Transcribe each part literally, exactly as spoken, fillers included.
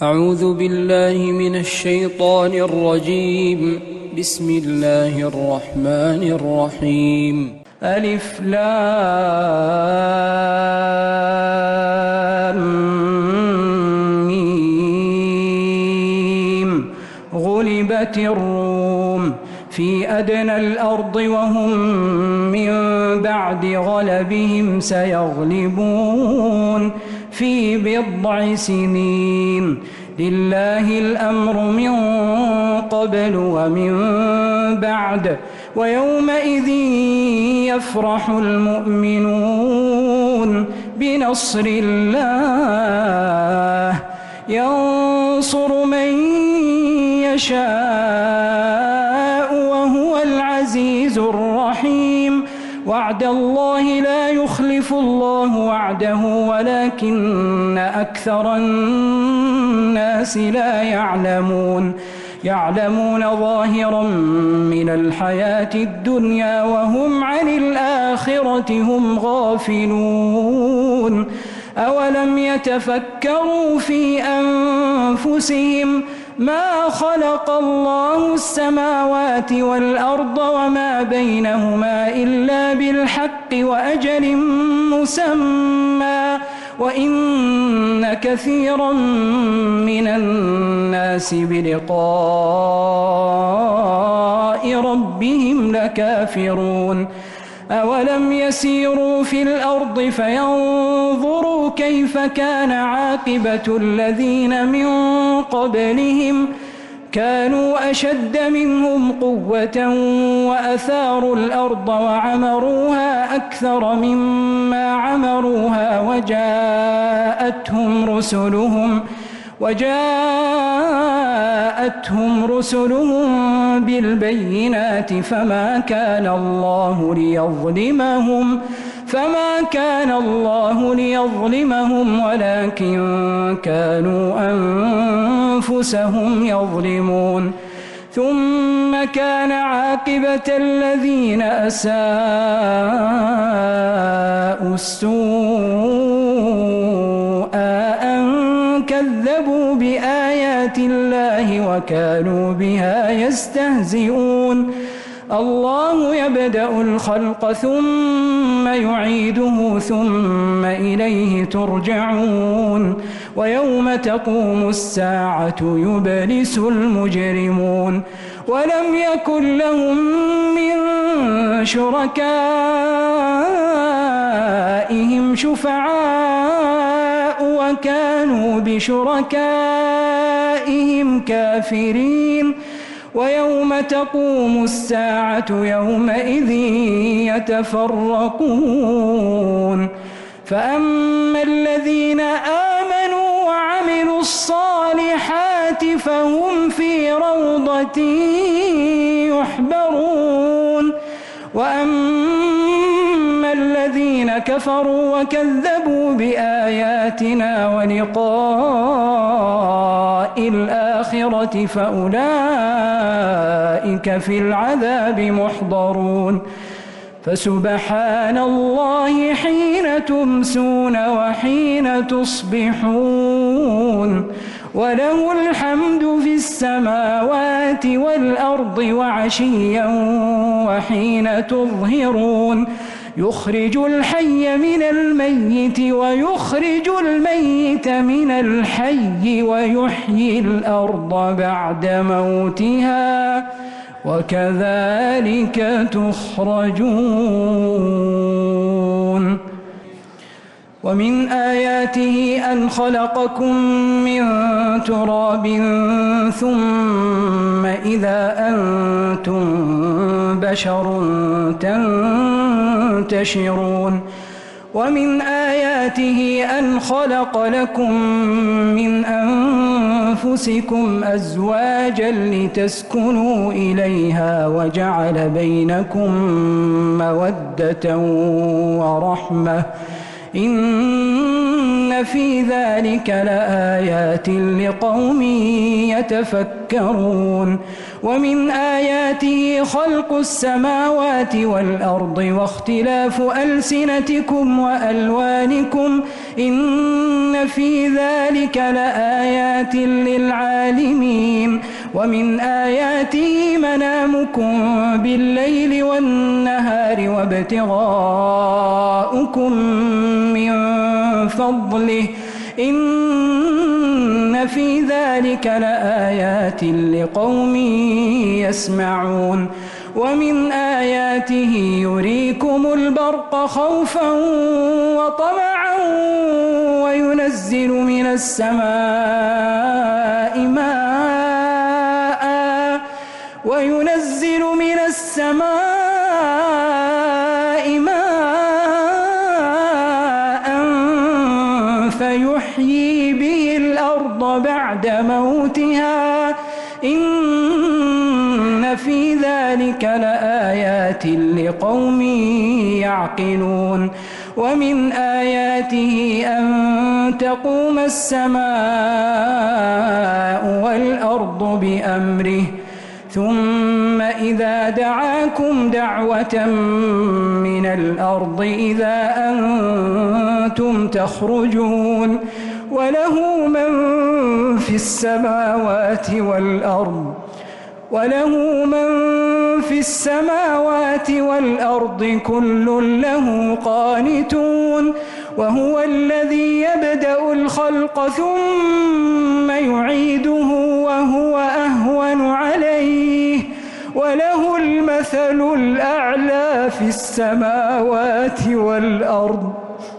أعوذ بالله من الشيطان الرجيم. بسم الله الرحمن الرحيم. ألف لام ميم. غلبت الروم في أدنى الأرض وهم من بعد غلبهم سيغلبون في بضع سنين. لله الأمر من قبل ومن بعد ويومئذ يفرح المؤمنون بنصر الله ينصر من يشاء وهو العزيز الرحيم. وعد الله لا يخلف الله وعده ولكن أكثر الناس لا يعلمون. يعلمون ظاهرا من الحياة الدنيا وهم عن الآخرة هم غافلون. أولم يتفكروا في أنفسهم ما خلق الله السماوات والأرض وما بينهما إلا بالحق وأجل مسمى وإن كثيرا من الناس بلقاء ربهم لكافرون. أولم يسيروا في الأرض فينظروا كيف كان عاقبة الذين من قبلهم كانوا أشد منهم قوة وأثاروا الأرض وعمروها أكثر مما عمروها وجاءتهم رسلهم وجاءتهم رسلهم بالبينات فما كان الله ليظلمهم فما كان الله ليظلمهم ولكن كانوا أنفسهم يظلمون. ثم كان عاقبة الذين أساءوا السوء أن كذبوا بآيات الله وكانوا بها يستهزئون. الله يبدأ الخلق ثم يعيده ثم إليه ترجعون. ويوم تقوم الساعة يبلس المجرمون. ولم يكن لهم من شركائهم شفعاء وكانوا بشركائهم كافرين. ويوم تقوم الساعة يومئذ يتفرقون. فأما الذين آمنوا وعملوا الصالحات فهم في روضة يحبرون. وأما الذين كفروا وكذبوا بآياتنا ولقاء الآخرة فأولئك في العذاب محضرون. فسبحان الله حين تمسون وحين تصبحون وله الحمد في السماوات والأرض وعشيا وحين تظهرون. يخرج الحي من الميت ويخرج الميت من الحي ويحيي الأرض بعد موتها وكذلك تخرجون. ومن آياته أن خلقكم من تراب ثم إذا أنتم بشر تنتشرون. ومن آياته أن خلق لكم من أنفسكم أزواجا لتسكنوا إليها وجعل بينكم مودة ورحمة إن إن في ذلك لآيات لقوم يتفكرون ومن آياته خلق السماوات والأرض واختلاف ألسنتكم وألوانكم إن في ذلك لآيات للعالمين ومن آياته منامكم بالليل والنهار وابتغاؤكم من فضله إن في ذلك لآيات لقوم يسمعون ومن آياته يريكم البرق خوفا وطمعا وينزل من السماء ماء وينزل من السماء ماء فيحيي به الأرض بعد موتها إن في ذلك لآيات لقوم يعقلون ومن آياته أن تقوم السماء والأرض بأمره ثم إذا دعاكم دعوة من الأرض إذا أنتم تخرجون وله من في السماوات والأرض وله من في السماوات والأرض كل له قانتون وهو الذي يبدأ الخلق ثم يعيده وهو أهون عليه وله المثل الأعلى في السماوات والأرض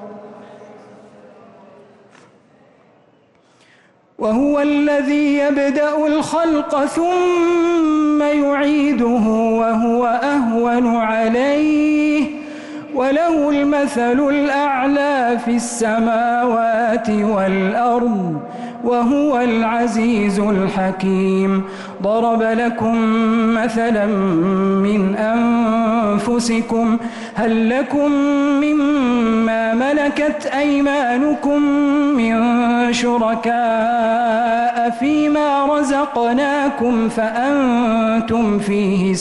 وهو الذي يبدأ الخلق ثم يعيده وهو أهون عليه وله المثل الأعلى في السماوات والأرض وهو العزيز الحكيم ضرب لكم مثلا من أنفسكم هل لكم مما ملكت أيمانكم من شركاء فيما رزقناكم فأنتم فيه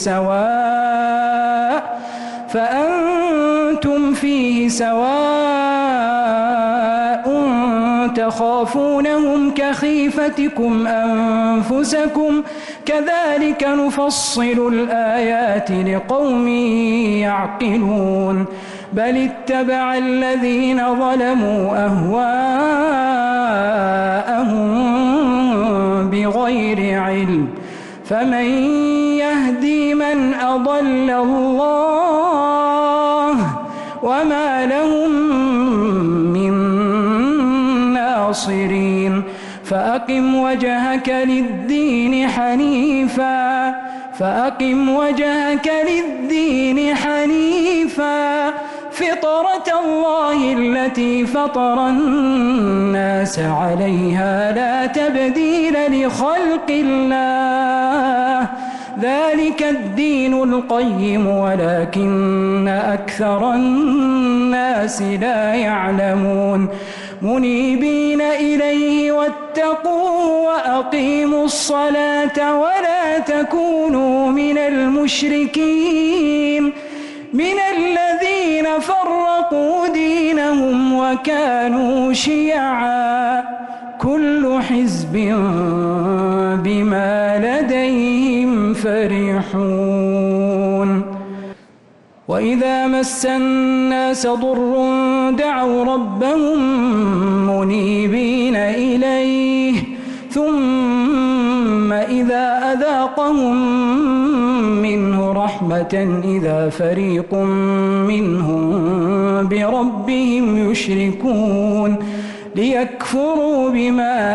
سواء فأنتم فيه سواء تخافونهم كخيفتكم أنفسكم كذلك نفصل الآيات لقوم يعقلون بل اتبع الذين ظلموا أهواءهم بغير علم فمن يهدي من أضل الله وما لهم من ناصرين فأقم وجهك للدين حنيفا فأقم وجهك للدين حنيفا فطرة الله التي فطر الناس عليها لا تبديل لخلق الله ذلك الدين القيم ولكن أكثر الناس لا يعلمون منيبين إليه واتقوه وأقيموا الصلاة ولا تكونوا من المشركين من الذين فرقوا دينهم وكانوا شيعا كل حزب بما لديهم فرحون وإذا مس الناس ضر دعوا ربهم منيبين إليه ثم إذا أذاقهم منه رحمة إذا فريق منهم بربهم يشركون ليكفروا بما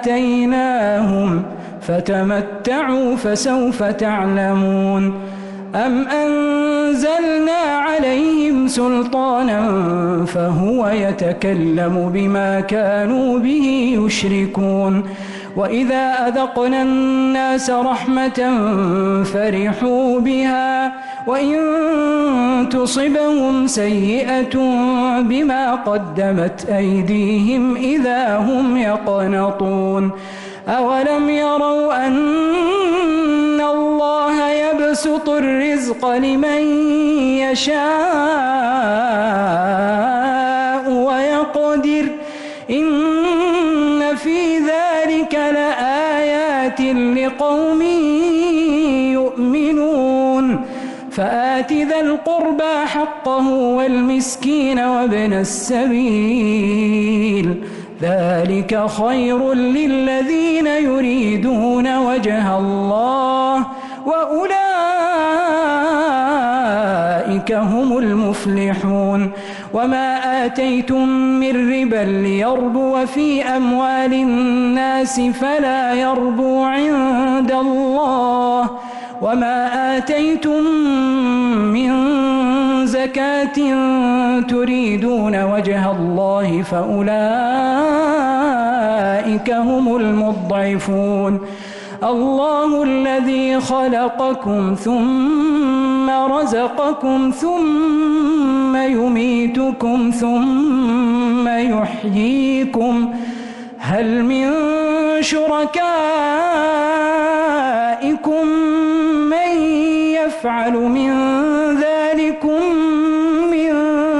آتيناهم فتمتعوا فسوف تعلمون أم أنزلنا عليهم سلطانا فهو يتكلم بما كانوا به يشركون وإذا أذقنا الناس رحمة فرحوا بها وإن تصبهم سيئة بما قدمت أيديهم إذا هم يقنطون أولم يروا أن الله يبسط الرزق لمن يشاء ويقدر إن في ذلك لآيات لقوم يؤمنون فآت ذا القربى حقه والمسكين وابن السبيل ذلك خير للذين يريدون وجه الله وأولئك هم المفلحون وما آتيتم من ربا ليربو في أموال الناس فلا يربو عند الله وما آتيتم من زكاة تريدون وجه الله فأولئك هم المضعفون الله الذي خلقكم ثم رزقكم ثم يميتكم ثم يحييكم هل من شركائكم من يفعل من ذلكم من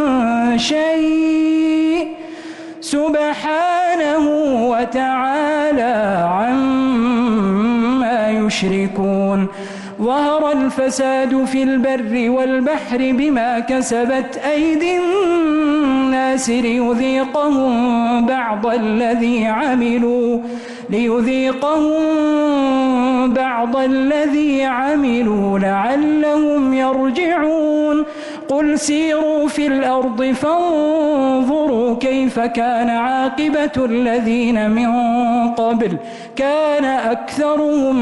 شيء سبحانه وتعالى عما يشركون ظهر الفساد في البر والبحر بما كسبت أيدي الناس ليذيقهم بعض الذي عملوا ليذيقهم بعض الذي عملوا لعلهم يرجعون قل سيروا في الأرض فانظروا كيف كان عاقبة الذين من قبل كان أكثرهم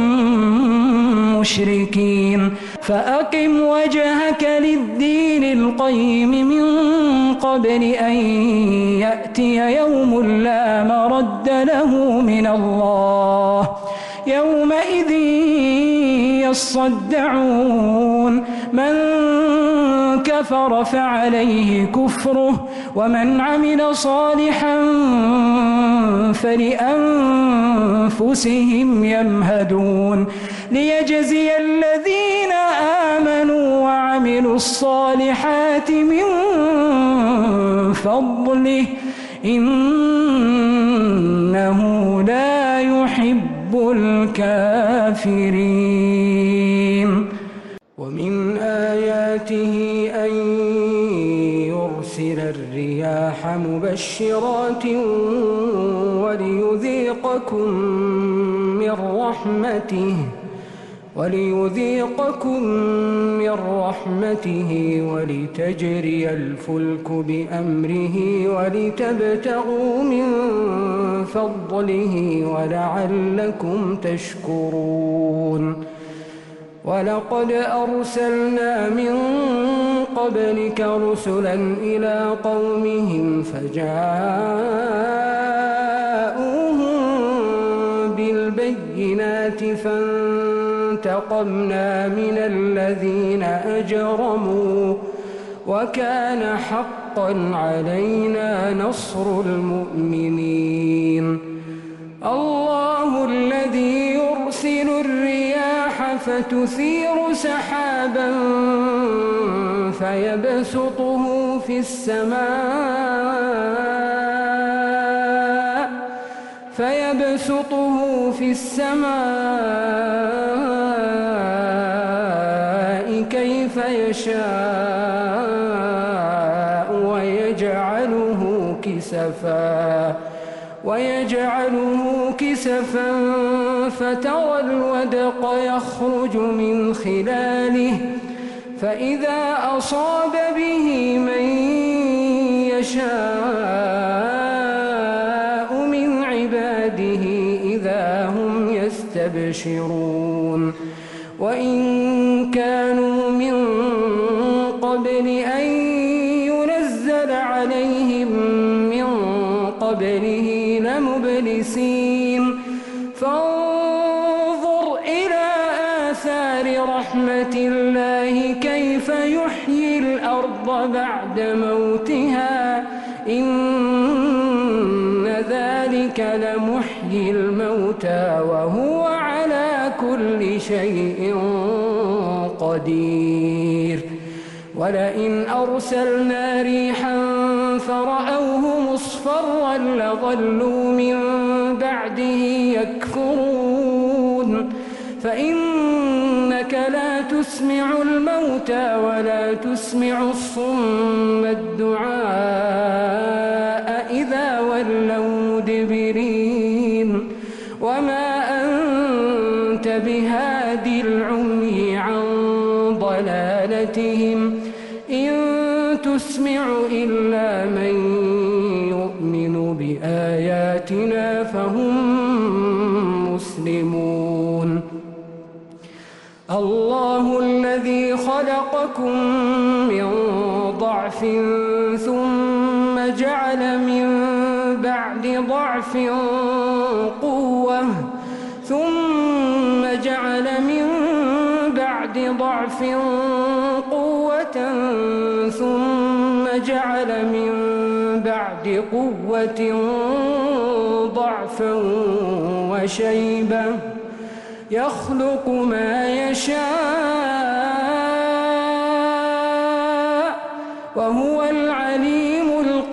مشركين فأقم وجهك للدين القيم من قبل أن يأتي يوم لا مرد له من الله يومئذ يصدعون من كفر فعليه كفره ومن عمل صالحا فلأنفسهم يمهدون ليجزي الذين آمنوا وعملوا الصالحات من فضله إنه لا يحب الكافرين ومن آياته أن يرسل الرياح مبشرات وليذيقكم من رحمته وليذيقكم من رحمته ولتجري الفلك بأمره ولتبتغوا من فضله ولعلكم تشكرون ولقد أرسلنا من قبلك رسلا إلى قومهم فجاءوهم بالبينات فانتقمنا من الذين أجرموا وكان حقا علينا نصر المؤمنين الله الذي يرسل الرياح فتثير سحابا فيبسطه في السماء فيبسطه في السماء كيف يشاء ويجعله كسفا ويجعله كسفا فترى الودق يخرج من خلاله فإذا أصاب به من يشاء من عباده إذا هم يستبشرون وإن كانوا من قبل أن ينزل عليهم من قبله لمبلسين فانظر إلى آثار رحمة الله كيف يحيي الأرض بعد موتها إن ذلك لمحيي الموتى وهو على كل شيء قدير ولئن أرسلنا ريحا فرأوه مصفرا لظلوا من بعده يكفرون فإنك لا تسمع الموتى ولا تسمع الصم الدعاء إذا ولوا مدبرين وما أنت بهادي العمي عن ضلالتهم إن تسمع إلا من يؤمن بآياتنا فهم مسلمون الله الذي خلقكم من ضعف ثم جعل من بعد ضعف قوة ثم جعل من بعد ضعف قوة ثم جعل من بعد قوة ضعفا وشيبة يخلق ما يشاء وهو العليم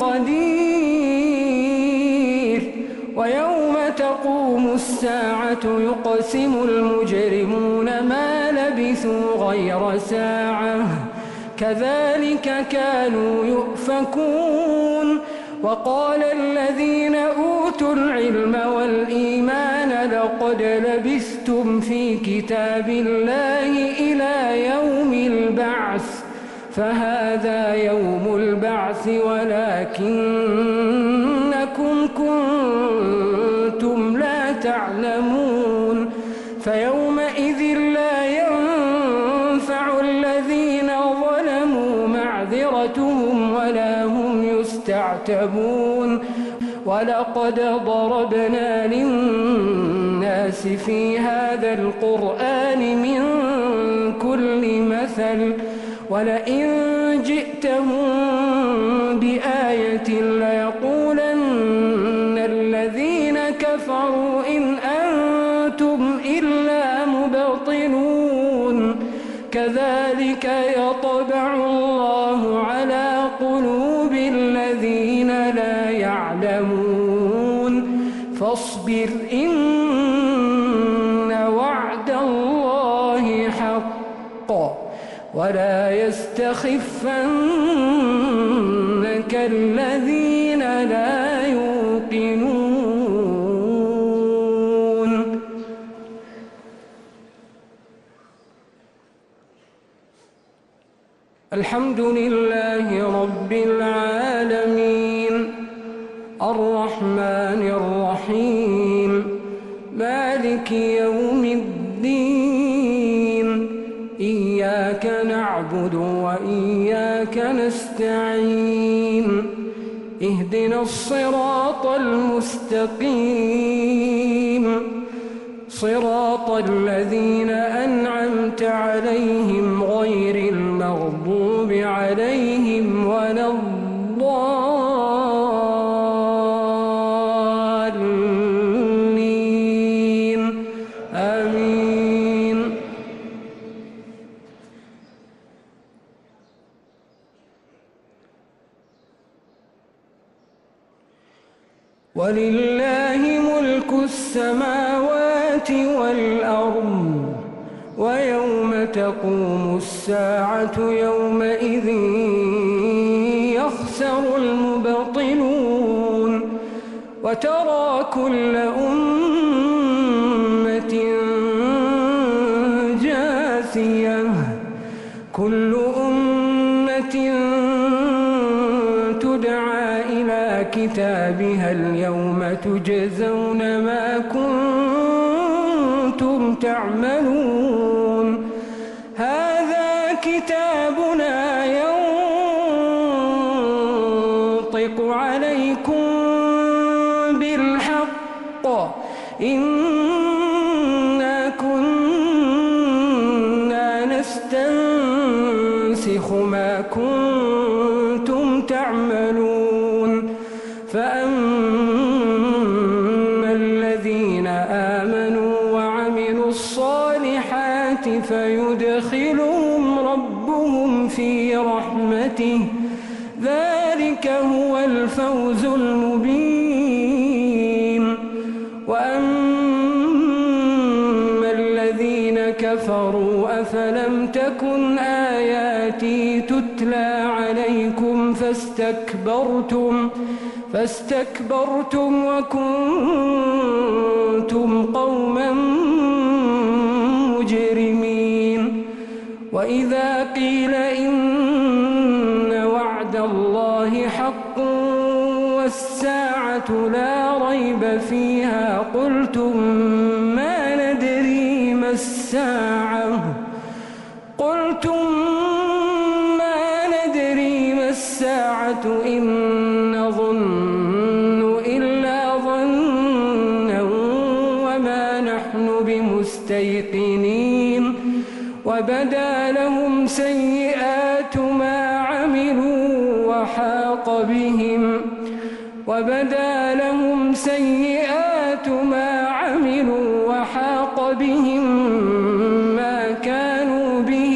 القدير ويوم تقوم الساعة يقسم المجرمون ما لبثوا غير ساعة كذلك كانوا يؤفكون وقال الذين أوتوا العلم والإيمان لقد لبثتم في كتاب الله إلى يوم البعث فهذا يوم البعث ولكنكم كنتم لا تعلمون فيومئذ لا ينفع الذين ظلموا معذرتهم ولا هم يستعتبون ولقد ضربنا للناس في هذا القرآن من كل مثل ولئن جئتهم بآية ليقولن الذين كفروا إن أنتم إلا مبطلون كذلك يطبع الله على قلوب الذين لا يعلمون فاصبر إن وعد الله حق ولا يستخفنك الذين لا يوقنون الحمد لله رب العالمين الرحمن الرحيم مالك يوم الدين إياك نعبد وإياك نستعين اهدنا الصراط المستقيم صراط الذين أنعمت عليهم غير المغضوب عليهم ولا الضالين آمين ولله ملك السماوات والأرض ويوم تقوم الساعة يومئذ يخسر المبطلون وترى كل أمة جاثية كل أمة تدعى إلى كتابها اليوم تجزون ما كنتم تعملون ويوبخ ما كنتم تعملون. فأما الذين آمنوا وعملوا الصالحات فيدخلهم ربهم في رحمته، ذلك هو الفوز المبين. وأما الذين كفروا أفلم تكن آياتي تتلى عليكم فاستكبرتم فاستكبرتم وكنتم قوما مجرمين. وإذا قيل إن وعد الله حق والساعة لا ريب فيها قلتم ما ندري ما الساعة قلتم ما ندري ما الساعة إن نظن إلا ظنا وما نحن بمستيقنين. وبدا لهم سيئات ما عملوا وحاق بهم وبدا لهم سيئات ما عملوا وحاق بهم ما كانوا به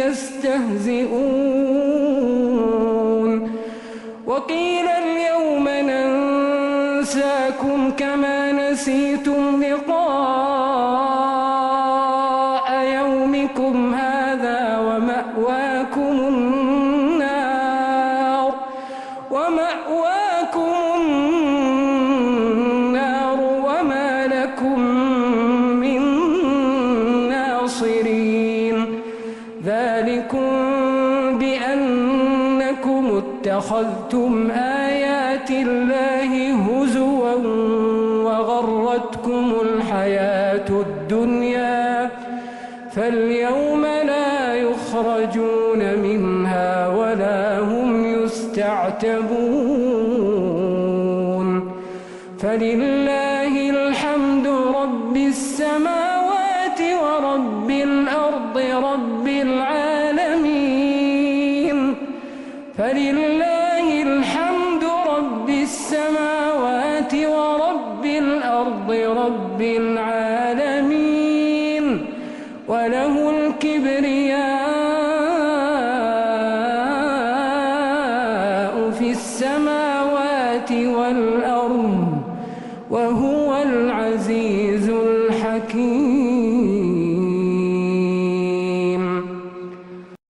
يستهزئون. وقيل اليوم ننساكم كما نسيتم لقاء يومكم هذا ومأواكم النار ومأواكم النار وما لكم من ناصرين. ذلكم بأنكم اتخذتم آيات الله هزوا وغرتكم الحياة الدنيا فاليوم لا يخرجون منها ولا هم يستعتبون. فلله الحمد رب السماوات ورب الأرض رب العالمين. فلله الحمد رب السماوات ورب الأرض رب العالمين وله الكبرياء في السماوات والأرض وهو العزيز الحكيم.